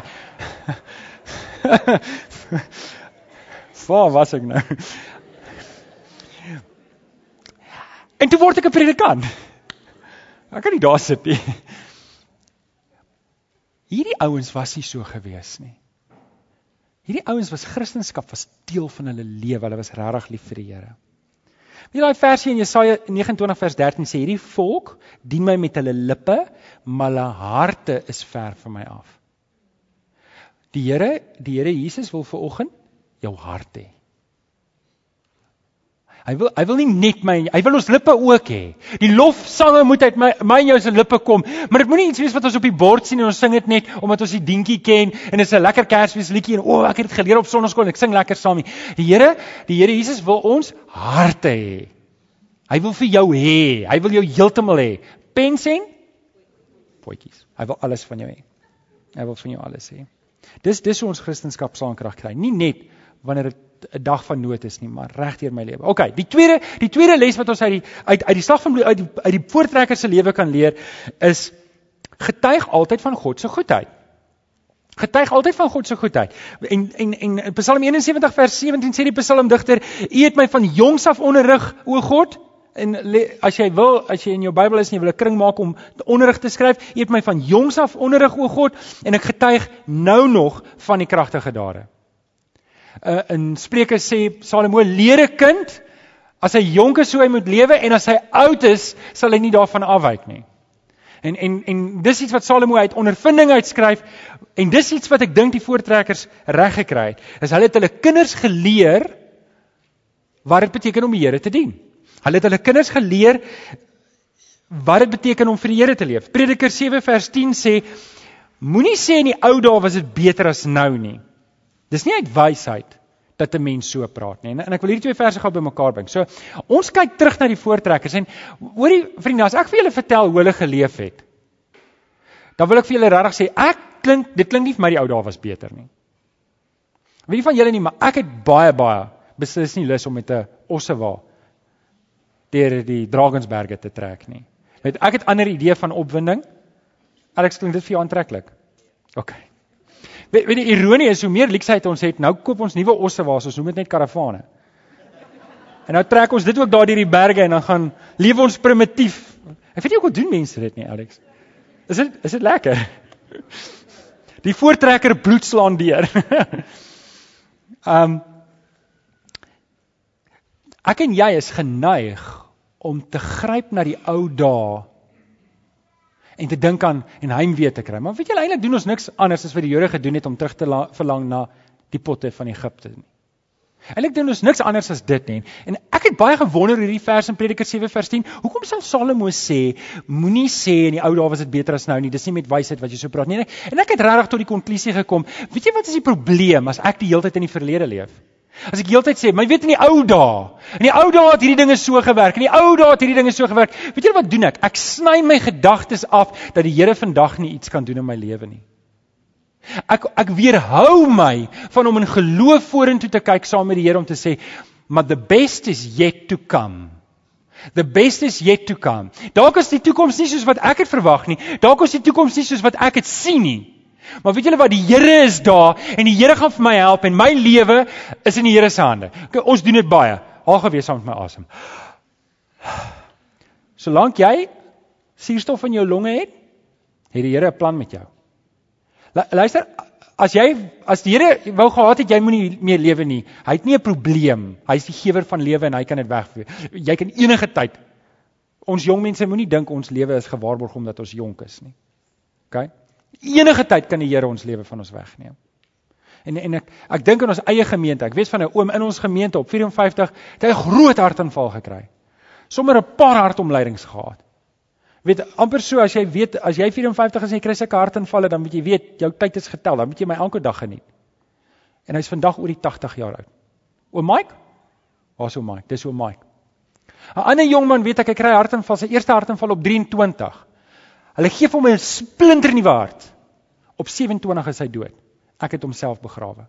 Waar was ek nou? En toe word ek 'n predikant. Ek kan nie daar sit nie. Hierdie ouens was nie so gewees nie. Hierdie ouens was Christendom was deel van hulle lewe, hulle was regtig lief vir die Here. Wie daai versie in Jesaja 29 vers 13 sê, hierdie volk dien my met hulle lippe, maar hulle harte is ver van my af. Die Here Jesus wil vanoggend jou hart hê. Hy wil nie net hy wil ons lippe ook hê. Die lofsange moet uit my en jou se lippe kom, maar dit moenie iets wees wat ons op die bord sien en ons sing dit net omdat ons die dingetjie ken en dit is 'n lekker Kersfeesliedjie en ek het dit geleer op Sondagskool en ek sing lekker saam nie. Die Here Jesus wil ons harte hê. Hy wil vir jou hê. Hy wil jou heeltemal hê. Pens en potjies. Hy wil alles van jou hê. Hy wil van jou alles hê. Dis hoe ons Christendom sal krag kry. Nie net wanneer dit 'n dag van nood is nie, maar reg deur my lewe. OK, die tweede les wat ons uit die slag van bloed, uit die voortrekker se lewe kan leer, is getuig altyd van God se goedheid. Getuig altyd van God se goedheid. En Psalm 71 vers 17 sê die psalmdigter, U het my van jongs af onderrig, o God. En as jy in jou Bybel is en jy wil 'n kring maak om onderrig te skryf, U het my van jongs af onderrig, o God, en ek getuig nou nog van die kragtige dade. In Spreuke sê Salomo, leer 'n kind, as hy jonk is, hoe hy moet lewe, en as hy oud is, sal hy nie daarvan afwyk nie. En dis iets wat Salomo uit ondervinding uitskryf, en dis iets wat ek dink die voortrekkers reg gekry het, is hulle het hulle kinders geleer wat dit beteken om die Here te dien. Hulle het hulle kinders geleer wat dit beteken om vir die Here te leef. Prediker 7 vers 10 sê, moenie sê in die ou dae was dit beter as nou nie. Dis nie uit wysheid dat 'n mens so praat nie. En ek wil hierdie twee verse gou bymekaar bring. So, ons kyk terug na die voortrekkers en hoorie vriende, as ek vir julle vertel hoe hulle geleef het, dan wil ek vir julle regtig sê, dit klink nie vir my die ou dae was beter nie. Weet jy van julle nie, maar ek het baie beslis nie lus om met 'n ossewa deur die Drakensberge te trek nie. Ek het ander idee van opwinding. Alex, klink dit vir jou aantreklik? OK. Weet die ironie is, hoe meer luksheid ons het, nou koop ons nuwe ossewaas, ons noem dit net karavane. En nou trek ons dit ook daar deur die berge en dan gaan leef ons primitief. Ek weet nie hoe doen mense dit nie, Alex. Is dit lekker? Die voortrekker bloed slaan deur. Ek en jy is geneig om te gryp na die ou dae en te dink aan en heimwee te kry. Maar weet julle, eintlik doen ons niks anders as wat die Jode gedoen het om terug te verlang na die potte van Egipte nie. Eintlik doen ons niks anders as dit nie. En ek het baie gewonder oor hierdie vers in Prediker 7 vers 10. Hoekom sal Salomo sê, moenie sê in die ou dae was dit beter as nou nie. Dis nie met wysheid wat jy so praat nie. En ek het regtig tot die konklusie gekom. Weet jy wat is die probleem as ek die hele tyd in die verlede leef? As ek die hele tyd sê, maar jy weet in die ou dae het hierdie dinge so gewerk. In die ou dae het hierdie dinge so gewerk. Weet jy wat doen ek? Ek sny my gedagtes af dat die Here vandag nie iets kan doen in my lewe nie. Ek weerhou my van om in geloof vorentoe te kyk saam met die Here om te sê, maar the best is yet to come. The best is yet to come. Dalk is die toekoms nie soos wat ek het verwag nie. Dalk is die toekoms nie soos wat ek het sien nie. Maar weet julle wat, die Here is daar en die Here gaan vir my help en my lewe is in die Here se hande. Ons doen dit baie. Haal gewees saam met my asem. Solank jy suurstof in jou longe het die Here 'n plan met jou. Luister, as die Here wou gehad het, jy moenie meer lewe nie. Hy het nie 'n probleem. Hy is die gewer van lewe en hy kan dit wegvee. Jy kan enige tyd. Ons jong mense moenie dink ons lewe is gewaarborg omdat ons jonk is nie. Okay? Enige tyd kan die Here ons lewe van ons wegneem. En ek dink aan ons eie gemeente. Ek weet van 'n oom in ons gemeente op 54, het hy 'n groot hartaanval gekry. Sommer 'n paar hartomleidings gehad. Weet, amper so, as jy 54 is en jy kry sulke hartaanvalle, dan moet jy weet, jou tyd is getel, dan moet jy my elke dag geniet. En hy is vandag oor die 80 jaar oud. Oom Mike? Waar's oom Mike? Dis oom Mike. 'n Ander jongman, weet ek, hy kry hartaanval, sy eerste hartaanval op 23. Hulle gee vir hom 'n splinternuwe hart. Op 27 is hy dood. Ek het homself begrawe.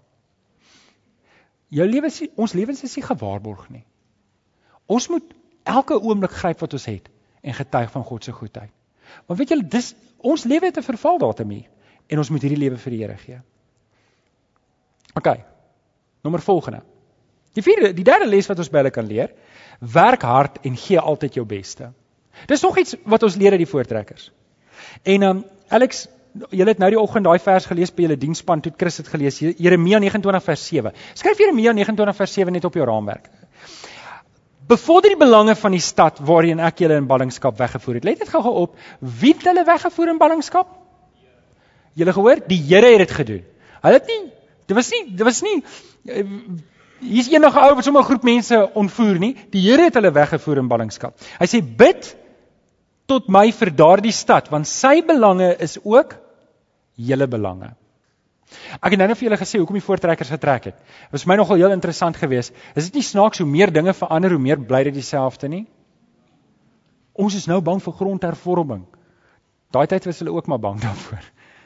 Ons lewens is nie gewaarborg nie. Ons moet elke oomblik gryp wat ons het en getuig van God se goedheid. Maar weet julle, ons lewe het 'n vervaldatum hier en ons moet hierdie lewe vir die Here gee. OK. Nommer volgende. Die derde les wat ons by hulle kan leer, werk hard en gee altyd jou beste. Dis nog iets wat ons leer uit die voortrekkers. En Alex, julle het nou die oggend daai vers gelees by julle diensspan, toe Chris het gelees, Jeremia 29 vers 7. Skryf Jeremia 29 vers 7 net op jou raamwerk. Bevorder die belange van die stad waarheen ek julle in ballingskap weggevoer het. Let dit gou op, wie het hulle weggevoer in ballingskap? Julle gehoor, die Here het dit gedoen. Hulle het nie, dit was nie, hier's enige ou wat sommer 'n groep mense ontvoer nie, die Here het hulle weggevoer in ballingskap. Hy sê, bid tot my vir daardie stad, want sy belange is ook julle belange. Ek het nou vir julle gesê, hoekom die voortrekkers getrek het. Het was my nogal heel interessant geweest. Is dit nie snaaks, hoe meer dinge verander, hoe meer bly dit dieselfde nie? Ons is nou bang vir grondhervorming. Daai tyd was hulle ook maar bang daarvoor.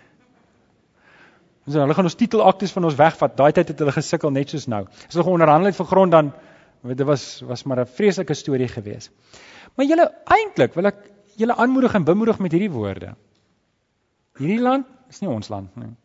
So, hulle gaan ons titelaktes van ons wegvat, daai tyd het hulle gesukkel net soos nou. As hulle onderhandel het vir grond, dan, dit was maar 'n vreeslike storie geweest. Maar julle, eintlik wil ek julle aanmoedig en bemoedig met hierdie woorde. Hierdie land is nie ons land nie.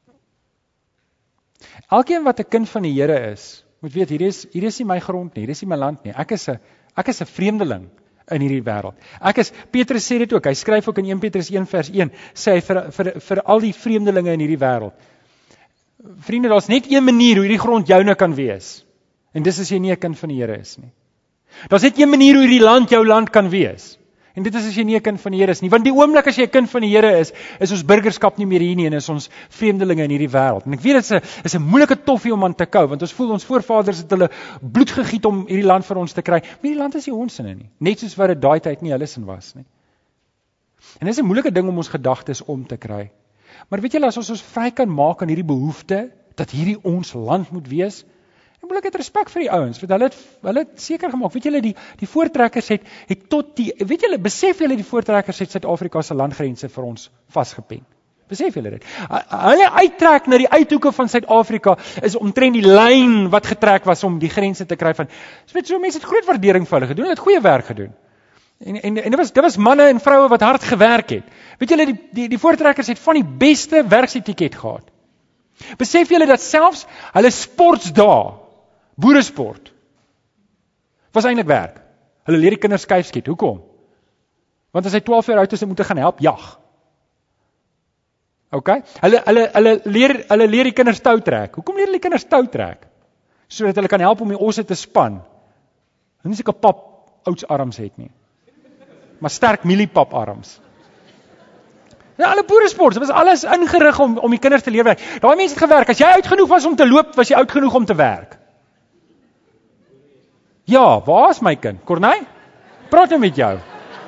Elkeen wat 'n kind van die Here is, moet weet, hier is nie my grond nie, hier is nie my land nie. Ek is 'n vreemdeling in hierdie wêreld. Petrus sê dit ook, hy skryf ook in 1 Petrus 1 vers 1, sê hy vir al die vreemdelinge in hierdie wêreld. Vriende, daar's net een manier hoe hierdie grond joune kan wees. En dis as jy nie 'n kind van die Here is nie. Daar's net een manier hoe hierdie land jou land kan wees. En dit is as jy nie 'n kind van die Here is nie. Want die oomblik as jy 'n kind van die Here is ons burgerskap nie meer hier nie en is ons vreemdelinge in hierdie wêreld. En ek weet dit is 'n moeilike toffie om aan te kou, want ons voel ons voorvaders het hulle bloed gegiet om hierdie land vir ons te kry. Maar hierdie land is nie ons sinne nie. Net soos wat dit daai tyd nie hulle sin was nie. En dit is 'n moeilike ding om ons gedagtes om te kry. Maar weet julle, as ons vry kan maak aan hierdie behoefte dat hierdie ons land moet wees, en ek het respek vir die ouens, want hulle het seker gemaak, weet julle, die voortrekkers het tot weet julle, besef julle die voortrekkers het Suid-Afrika se landgrense vir ons vasgepen. Besef julle dit? Hulle uittrek na die uithoeke van Suid-Afrika is omtrent die lyn wat getrek was om die grense te kry van. So mense het groot waardering vir hulle gedoen, hulle het goeie werk gedoen. En dit was manne en vroue wat hard gewerk het. Weet julle, die voortrekkers het van die beste werksetiket gehad. Besef julle dat selfs hulle sportsdae, boeresport, Was eintlik werk. Hulle leer die kinders skuif skiet. Hoekom? Want as hy 12 jaar oud is, moet hy gaan help jag. OK? Hulle leer die kinders tou trek. Hoekom leer die kinders tou trek? Sodat hulle kan help om die osse te span. Hulle nie seker pap oudsarms het nie. Maar sterk mieliepap arms. Ja, alle boeresport, dit was alles ingerig om die kinders te leer werk. Daai mense het gewerk. As jy oud genoeg was om te loop, was jy oud genoeg om te werk. Ja, waar is my kind? Corneille? Praat nou met jou.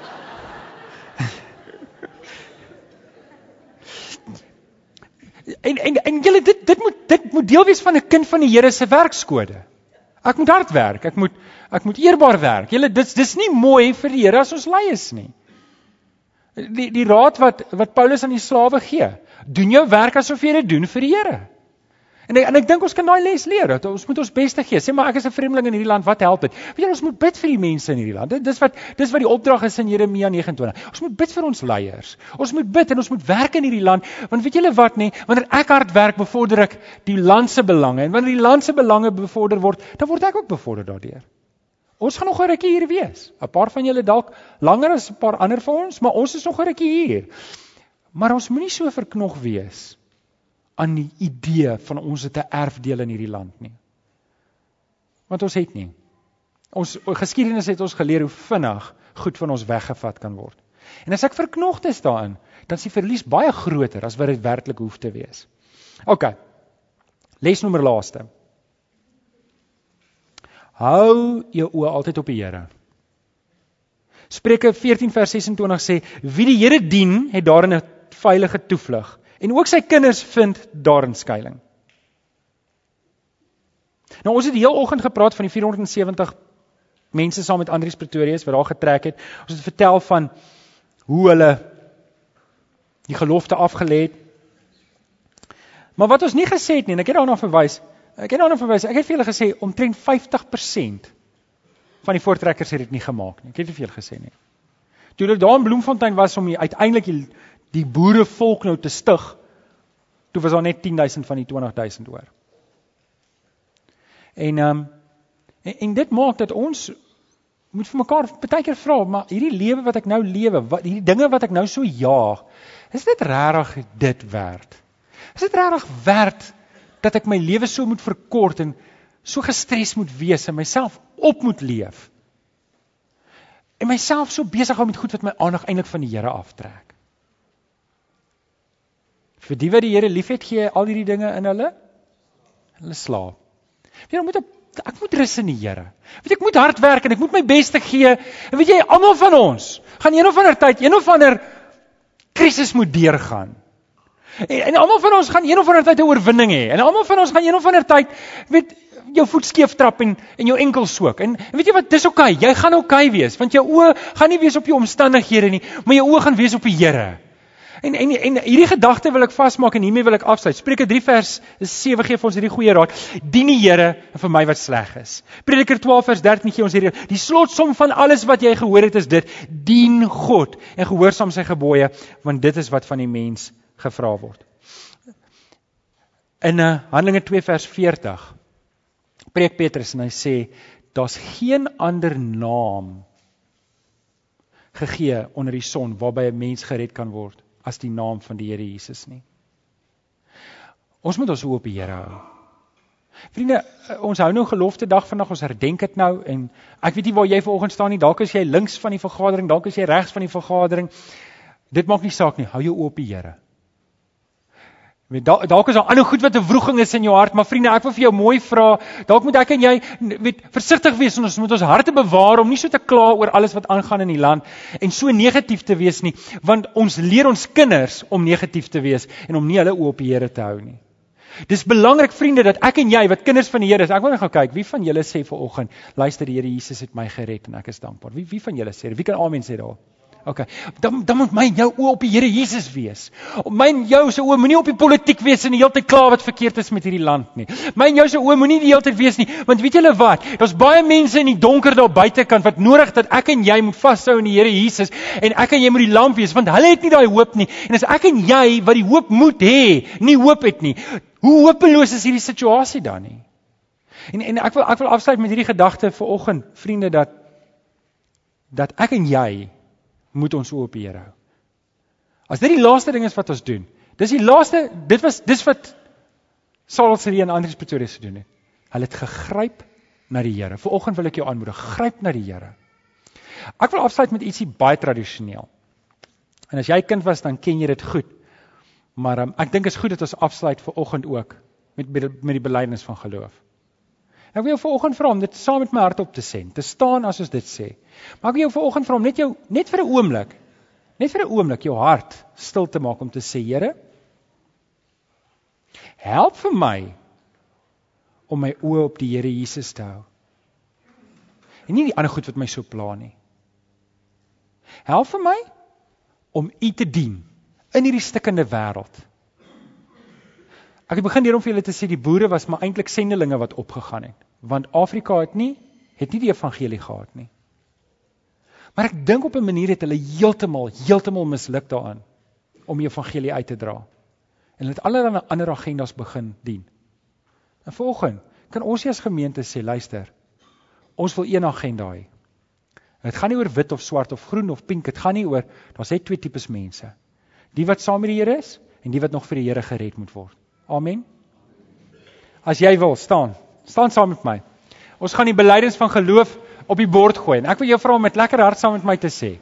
En julle, dit moet deel wees van 'n kind van die Here se werkskode. Ek moet hard werk, ek moet eerbaar werk. Julle, dis nie mooi vir die Here as ons lui is nie. Die raad wat Paulus aan die slawe gee, doen jou werk asof jy dit doen vir die Here. En ek dink ons kan daai les leer, dat ons moet ons beste gee. Sê maar ek is 'n vreemdeling in hierdie land, wat help dit? Weet jy, ons moet bid vir die mense in hierdie land. Dis wat die opdrag is in Jeremia 29. Ons moet bid vir ons leiers. Ons moet bid en ons moet werk in hierdie land, want weet julle wat nie, wanneer ek hard werk, bevorder ek die land se belange, en wanneer die land se belange bevorder word, dan word ek ook bevorder daardeur. Ons gaan nog 'n rukkie hier wees. 'n Paar van julle dalk langer as 'n paar ander van ons, maar ons is nog 'n rukkie hier. Maar ons moenie so verknog wees aan die idee van ons het 'n erfdeel in hierdie land nie. Want ons het nie. Ons geskiedenis het ons geleer hoe vinnig goed van ons weggevat kan word. En as ek verknogd is daarin, dan is die verlies baie groter as wat dit werklik hoef te wees. OK. Lesnommer laaste. Hou jou oë altyd op die Here. Spreuke 14 vers 26 sê, wie die Here dien, het daarin 'n veilige toevlug. En ook sy kinders vind daarin skuiling. Nou ons het die hele oggend gepraat van die 470 mense saam met Andries Pretorius wat daar getrek het. Ons het vertel van hoe hulle die gelofte afgelê het. Maar wat ons nie gesê het nie, en ek het daarna verwys, ek het vir julle gesê, omtrent 50% van die voortrekkers het dit nie gemaak nie. Ek het nie vir julle gesê nie. Toe hulle daar in Bloemfontein was om uiteindelik die boerevolk nou te stig, toe was daar net 10.000 van die 20.000 oor. En dit maak dat ons moet vir mekaar baie keer vra, maar hierdie lewe wat ek nou lewe, hierdie dinge wat ek nou so jaag, is dit regtig dit werd? Is dit regtig werd dat ek my lewe so moet verkort en so gestres moet wees en myself op moet leef? En myself so besig hou met goed wat my aandag eintlik van die Here aftrek. Vir die wat die Here liefhet, gee al hierdie dinge in hulle slaap. Ek moet rus in die Here. Weet jy, ek moet hard werk en ek moet my beste gee. En weet jy, almal van ons gaan een of ander tyd, een of ander krisis moet deurgaan. En almal van ons gaan een of ander tyd 'n oorwinning hê. En almal van ons gaan een of ander tyd, weet, jou voet skeef trap en jou enkel sook. En weet jy wat, dis oké, jy gaan oké wees, want jou oë gaan nie wees op jou omstandighede nie, maar jou oë gaan wees op die Here. En hierdie gedagte wil ek vasmaak en hiermee wil ek afsluit. Spreuke 3 vers 7 gee vir ons hierdie goeie raad. Dien die Here vir my wat sleg is. Prediker 12 vers 13 gee ons hierdie. Die slotsom van alles wat jy gehoor het is dit: dien God en gehoorsaam sy gebooie, want dit is wat van die mens gevra word. In Handelinge 2 vers 40 preek Petrus en hy sê, daar's geen ander naam gegee onder die son waarby 'n mens gered kan word as die naam van die Here Jesus nie. Ons moet ons oë op die Here hou. Vriende, ons hou nou gelofte dag vandag, ons herdenk dit nou, en ek weet nie waar jy vanoggend staan nie, dalk is jy links van die vergadering, dalk is jy regs van die vergadering, dit maak nie saak nie, hou jou oë op die Here. Dalk is daar ander goed wat 'n wroging is in jou hart, maar vriende, ek wil vir jou mooi vra, dalk moet ek en jy versigtig wees, en ons moet ons harte bewaar om nie so te kla oor alles wat aangaan in die land, en so negatief te wees nie, want ons leer ons kinders om negatief te wees, en om nie hulle oë op die Here te hou nie. Dis belangrik, vriende, dat ek en jy, wat kinders van die Here is, ek wil net gaan kyk, wie van julle sê vanoggend, luister, die Here Jesus het my gered, en ek is dankbaar. Wie van julle sê, wie kan amen sê daar? Okay. Dan moet my en jou oë op die Here Jesus wees. My en jou se oë moenie op die politiek wees en die hele tyd kla wat verkeerd is met hierdie land nie. My en jou se oë moenie die hele tyd wees nie, want weet julle wat? Daar's baie mense in die donker daar buitekant wat nodig dat ek en jy moet vashou in die Here Jesus, en ek en jy moet die lamp wees, want hulle het nie daai hoop nie. En as ek en jy wat die hoop moet hê, nie hoop het nie, hoe hopeloos is hierdie situasie dan nie? En ek wil afsluit met hierdie gedagte vanoggend, vriende, dat ek en jy moet ons oë op die Here hou. As dit die laaste ding is wat ons doen, dis wat Saul se en Andries Pretorius gedoen het. Hulle het gegryp na die Here. Vanoggend wil ek jou aanmoedig, gryp na die Here. Ek wil afsluit met ietsie baie tradisioneel. En as jy kind was, dan ken jy dit goed. Maar ek dink is goed dat ons afsluit vanoggend ook met die belydenis van geloof. Ek wil jou vanoggend vra om dit saam met my hart op te sê, te staan as ons dit sê. Maar ek wil jou vanoggend vra om net vir 'n oomblik jou hart stil te maak om te sê, Here, help vir my om my oë op die Here Jesus te hou. En nie die ander goed wat my so pla nie. Help vir my om U te dien in hierdie stikkende wêreld. Ek het begin hierom vir julle te sê, die boere was maar eintlik sendelinge wat opgegaan het, want Afrika het nie die evangelie gehad nie. Maar ek dink op 'n manier het hulle heeltemal misluk daaraan om die evangelie uit te dra. En hulle het allerlei ander agendas begin dien. En vanoggend kan ons as gemeente sê, luister, ons wil een agenda hê. Het gaan nie oor wit of swart of groen of pink, het gaan nie oor, daar's net twee tipes mense. Die wat saam met die Here is, en die wat nog vir die Here gered moet word. Amen. As jy wil, staan saam met my. Ons gaan die belydenis van geloof op die bord gooi, en ek wil jou vra om met lekker hart saam met my te sê.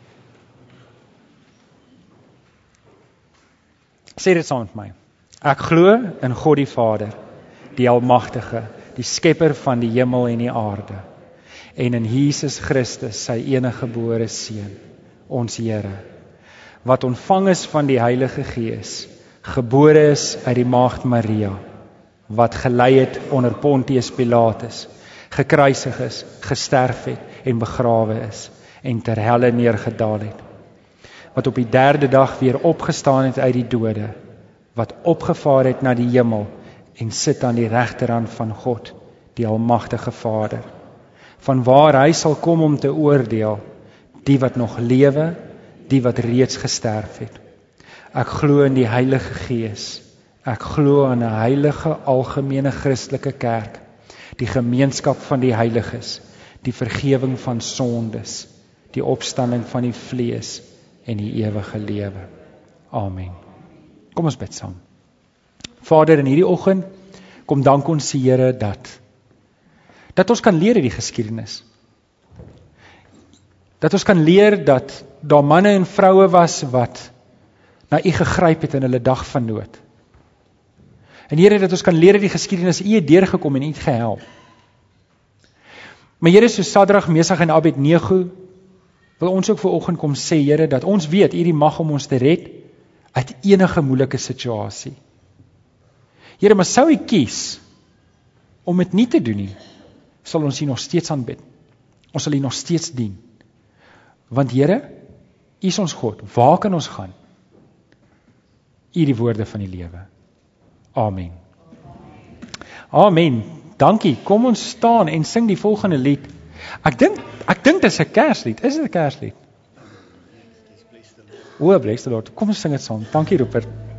Sê dit saam met my. Ek glo in God die Vader, die Almagtige, die skepper van die hemel en die aarde, en in Jesus Christus, sy enige gebore Seun, ons Here, wat ontvang is van die Heilige Gees, gebore is uit die Maagd Maria, wat gelei het onder Pontius Pilatus, gekruisig is, gesterf het en begrawe is, en ter helle neergedaal het, wat op die derde dag weer opgestaan het uit die dode, wat opgevaar het na die hemel, en sit aan die regterhand van God, die Almagtige Vader, van waar hy sal kom om te oordeel, die wat nog lewe, die wat reeds gesterf het. Ek glo in die Heilige Gees, ek glo aan 'n heilige algemene Christelike kerk, die gemeenskap van die heiliges, die vergewing van sondes, die opstanding van die vlees en die ewige lewe. Amen. Kom ons bid saam. Vader, in hierdie oggend, kom dank ons die Here dat ons kan leer uit die geskiedenis. Dat ons kan leer dat daar manne en vroue was wat na U gegryp het in hulle dag van nood. En Here, dat ons kan leer uit die geskiedenis, U het deurgekom en U het gehelp. Maar Here, so Sadrag, Mesach en Abednego, wil ons ook vanoggend kom sê, Here, dat ons weet, U het die mag om ons te red uit enige moeilike situasie. Here, maar sou U kies om dit nie te doen nie, sal ons U nog steeds aanbid. Ons sal U nog steeds dien. Want Here, U is ons God. Waar kan ons gaan? U die woorde van die lewe. Amen. Amen. Dankie. Kom ons staan en sing die volgende lied. Ek dink dit is 'n Kerslied. Is dit 'n Kerslied? O, bless the Lord. Kom ons sing dit saam. Dankie, Rupert.